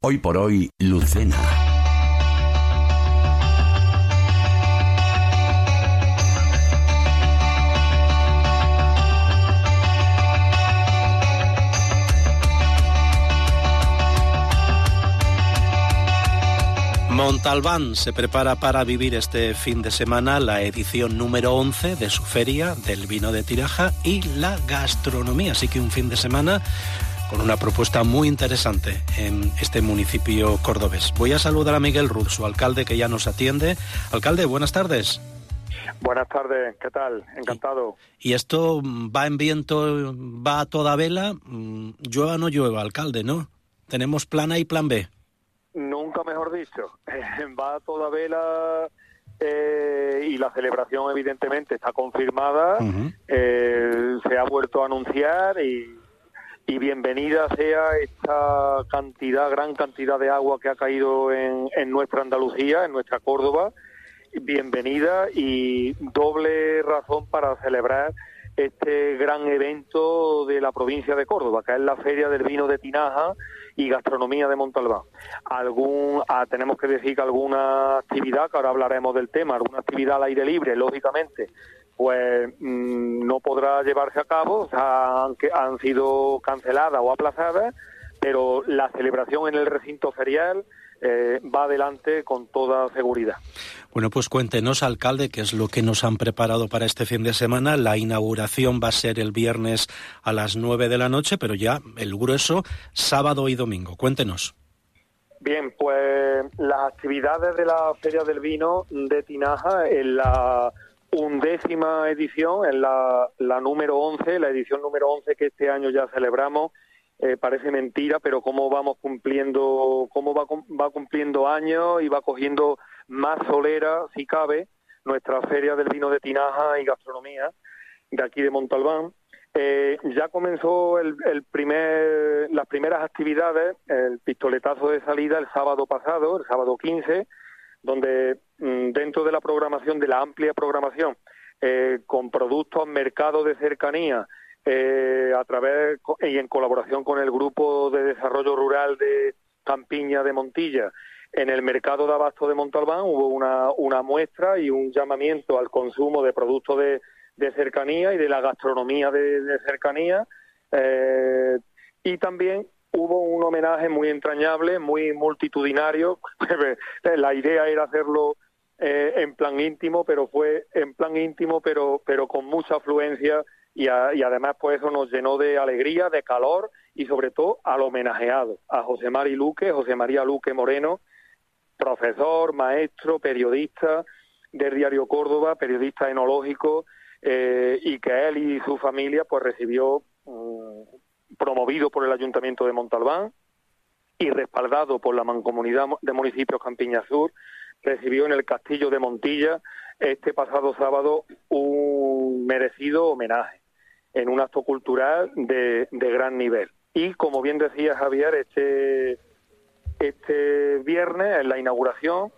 Hoy por hoy, Lucena. Montalbán se prepara para vivir este fin de semana la edición número 11 de su feria del vino de tiraja y la gastronomía. Así que un fin de semana con una propuesta muy interesante en este municipio cordobés. Voy a saludar a Miguel Ruz, su alcalde, que ya nos atiende. Alcalde, buenas tardes. Buenas tardes, ¿qué tal? Encantado. Y esto va en viento, va a toda vela, llueva o no llueva, alcalde, ¿no? Tenemos plan A y plan B. Nunca mejor dicho, va a toda vela y la celebración evidentemente está confirmada, se ha vuelto a anunciar y bienvenida sea esta gran cantidad de agua que ha caído en nuestra Andalucía, en nuestra Córdoba, bienvenida y doble razón para celebrar este gran evento de la provincia de Córdoba, que es la Feria del Vino de Tinaja y Gastronomía de Montalbán. Tenemos que decir que alguna actividad, que ahora hablaremos del tema, alguna actividad al aire libre, lógicamente, pues no podrá llevarse a cabo, o sea, han sido canceladas o aplazadas, pero la celebración en el recinto ferial va adelante con toda seguridad. Bueno, pues cuéntenos, alcalde, qué es lo que nos han preparado para este fin de semana. La inauguración va a ser el viernes a las 9 de la noche, pero ya el grueso, sábado y domingo. Cuéntenos. Bien, pues las actividades de la Feria del Vino de Tinaja en la 11ª edición, en la número 11, la edición número 11 que este año ya celebramos. Parece mentira, pero cómo va cumpliendo años y va cogiendo más solera, si cabe, nuestra Feria del Vino de Tinaja y Gastronomía de aquí de Montalbán. Ya comenzó las primeras actividades, el pistoletazo de salida el sábado pasado, el sábado 15, donde dentro de la programación, de la amplia programación, con productos, mercados de cercanía, a través y en colaboración con el Grupo de Desarrollo Rural de Campiña de Montilla, en el mercado de abasto de Montalbán hubo una muestra y un llamamiento al consumo de productos de cercanía y de la gastronomía de cercanía, y también hubo un homenaje muy entrañable, muy multitudinario. La idea era hacerlo en plan íntimo, pero fue en plan íntimo, pero con mucha afluencia. Y además pues eso nos llenó de alegría, de calor y sobre todo al homenajeado, a José María Luque Moreno, profesor, maestro, periodista del Diario Córdoba, periodista enológico, y que él y su familia pues recibió, promovido por el Ayuntamiento de Montalbán y respaldado por la Mancomunidad de Municipios Campiña Sur, recibió en el Castillo de Montilla este pasado sábado un merecido homenaje en un acto cultural de gran nivel. Y como bien decía Javier, este viernes en la inauguración,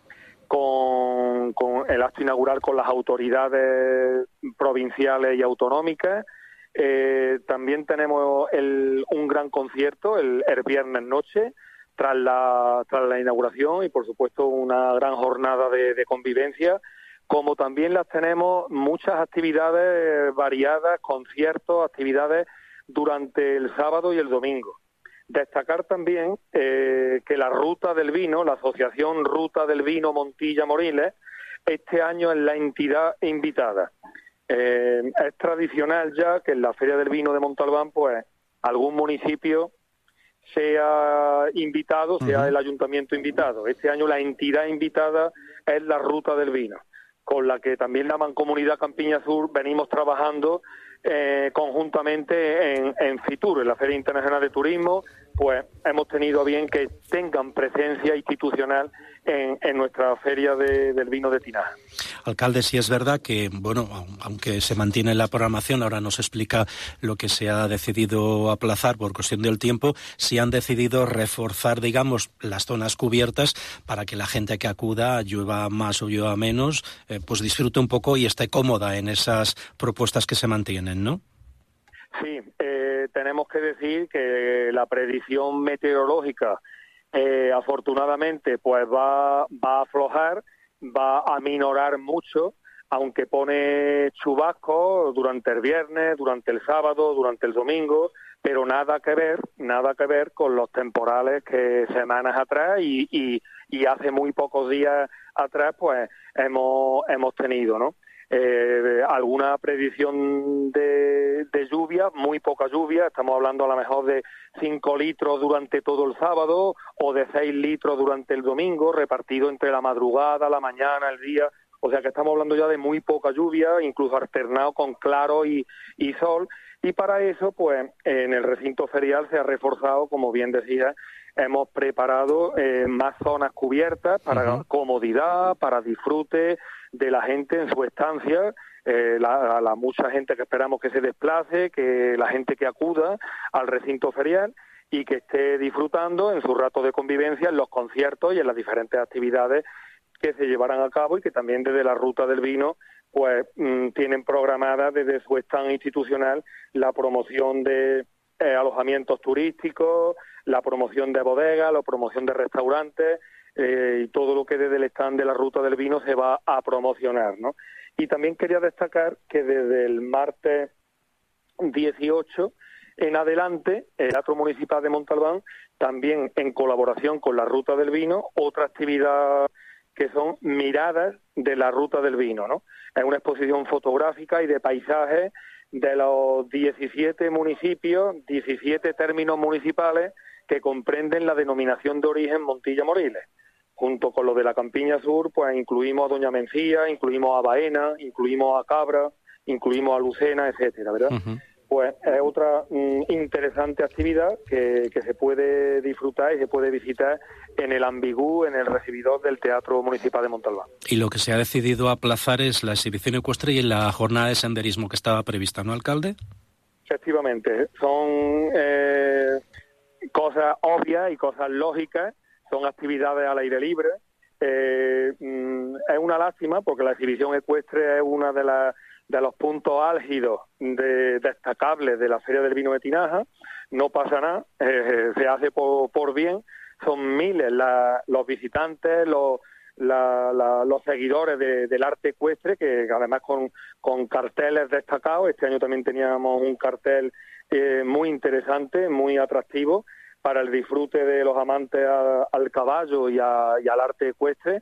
con el acto inaugural con las autoridades provinciales y autonómicas, también tenemos un gran concierto el viernes noche tras la inauguración y por supuesto una gran jornada de convivencia, como también las tenemos muchas actividades variadas, conciertos, actividades durante el sábado y el domingo. Destacar también que la Ruta del Vino, la Asociación Ruta del Vino Montilla-Moriles, este año es la entidad invitada. Es tradicional ya que en la Feria del Vino de Montalbán, pues, algún municipio sea invitado, sea el ayuntamiento invitado. Este año la entidad invitada es la Ruta del Vino, con la que también la Mancomunidad Campiña Sur venimos trabajando conjuntamente en FITUR, en la Feria Internacional de Turismo. Pues hemos tenido a bien que tengan presencia institucional en nuestra Feria del Vino de Tinaja. Alcalde, sí es verdad que, bueno, aunque se mantiene la programación, ahora nos explica lo que se ha decidido aplazar por cuestión del tiempo, sí han decidido reforzar, digamos, las zonas cubiertas para que la gente que acuda, llueva más o llueva menos, pues disfrute un poco y esté cómoda en esas propuestas que se mantienen, ¿no? Sí, tenemos que decir que la predicción meteorológica afortunadamente pues va a aflojar, va a minorar mucho, aunque pone chubascos durante el viernes, durante el sábado, durante el domingo, pero nada que ver con los temporales que semanas atrás y hace muy pocos días atrás pues hemos tenido, ¿no? Alguna predicción de lluvia, muy poca lluvia, estamos hablando a lo mejor de 5 litros durante todo el sábado o de 6 litros durante el domingo, repartido entre la madrugada, la mañana, el día. O sea que estamos hablando ya de muy poca lluvia, incluso alternado con claro y sol. Y para eso, pues, en el recinto ferial se ha reforzado, como bien decía, hemos preparado más zonas cubiertas para comodidad, para disfrute de la gente en su estancia, la mucha gente que esperamos que se desplace, que la gente que acuda al recinto ferial y que esté disfrutando en su rato de convivencia, en los conciertos y en las diferentes actividades que se llevarán a cabo y que también desde la Ruta del Vino pues tienen programada desde su stand institucional la promoción de alojamientos turísticos, la promoción de bodegas, la promoción de restaurantes y todo lo que desde el stand de la Ruta del Vino se va a promocionar, ¿no? Y también quería destacar que desde el martes 18 en adelante, el Teatro Municipal de Montalbán, también en colaboración con la Ruta del Vino, otra actividad que son miradas de la Ruta del Vino, ¿no? Es una exposición fotográfica y de paisajes de los 17 municipios, 17 términos municipales que comprenden la denominación de origen Montilla-Moriles. Junto con lo de la Campiña Sur, pues incluimos a Doña Mencía, incluimos a Baena, incluimos a Cabra, incluimos a Lucena, etcétera, ¿verdad? Pues es otra interesante actividad que se puede disfrutar y se puede visitar en el Ambigú, en el recibidor del Teatro Municipal de Montalbán. Y lo que se ha decidido aplazar es la exhibición ecuestre y la jornada de senderismo que estaba prevista, ¿no, alcalde? Efectivamente, son cosas obvias y cosas lógicas, son actividades al aire libre. Es una lástima porque la exhibición ecuestre es una de los puntos álgidos destacables de la Feria del Vino de Tinaja. No pasa nada, se hace por bien. Son miles los visitantes, los seguidores del arte ecuestre, que además con carteles destacados. Este año también teníamos un cartel muy interesante, muy atractivo para el disfrute de los amantes al caballo y al arte ecuestre.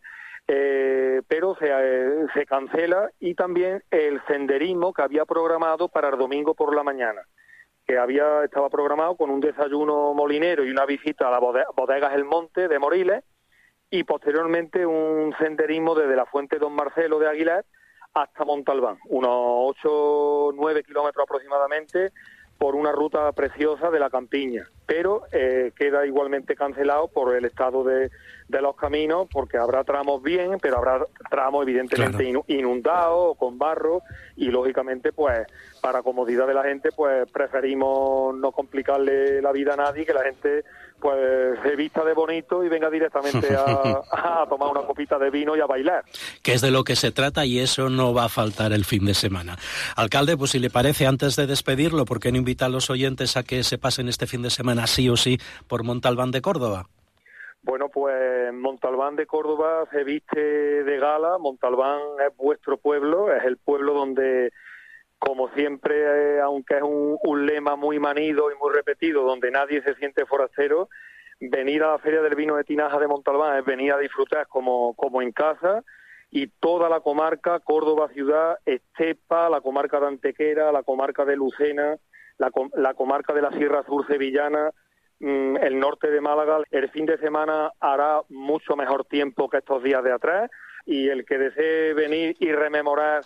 Pero se cancela, y también el senderismo que había programado para el domingo por la mañana, que estaba programado con un desayuno molinero y una visita a las bodegas El Monte de Moriles, y posteriormente un senderismo desde la Fuente Don Marcelo de Aguilar hasta Montalbán, unos 8 o 9 kilómetros aproximadamente, por una ruta preciosa de la Campiña, pero queda igualmente cancelado por el estado de los caminos, porque habrá tramos bien, pero habrá tramos evidentemente inundados, con barro, y lógicamente pues para comodidad de la gente pues preferimos no complicarle la vida a nadie, que la gente pues se vista de bonito y venga directamente a tomar una copita de vino y a bailar. Que es de lo que se trata, y eso no va a faltar el fin de semana. Alcalde, pues si le parece, antes de despedirlo, ¿por qué no invita a los oyentes a que se pasen este fin de semana sí o sí por Montalbán de Córdoba? Bueno, pues Montalbán de Córdoba se viste de gala. Montalbán es vuestro pueblo, es el pueblo donde, como siempre, aunque es un lema muy manido y muy repetido, donde nadie se siente forastero, venir a la Feria del Vino de Tinaja de Montalbán es venir a disfrutar como en casa, y toda la comarca, Córdoba ciudad, Estepa, la comarca de Antequera, la comarca de Lucena, la comarca de la Sierra Sur sevillana, el norte de Málaga. El fin de semana hará mucho mejor tiempo que estos días de atrás, y el que desee venir y rememorar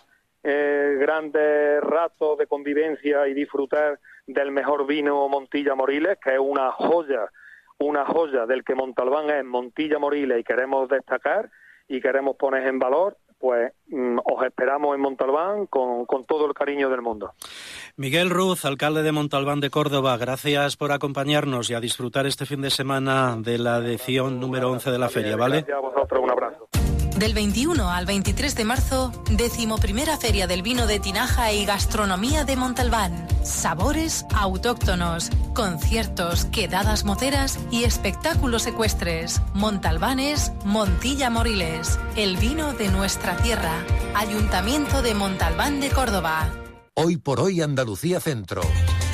grandes ratos de convivencia y disfrutar del mejor vino Montilla-Moriles, que es una joya del que Montalbán es Montilla-Moriles y queremos destacar y queremos poner en valor, pues os esperamos en Montalbán con todo el cariño del mundo. Miguel Ruz, alcalde de Montalbán de Córdoba, gracias por acompañarnos y a disfrutar este fin de semana de la edición número 11 de la feria, ¿vale? Gracias a vosotros, un abrazo. Del 21 al 23 de marzo, 11ª Feria del Vino de Tinaja y Gastronomía de Montalbán. Sabores autóctonos, conciertos, quedadas moteras y espectáculos ecuestres. Montalbanes, Montilla Moriles. El vino de nuestra tierra. Ayuntamiento de Montalbán de Córdoba. Hoy por hoy Andalucía Centro.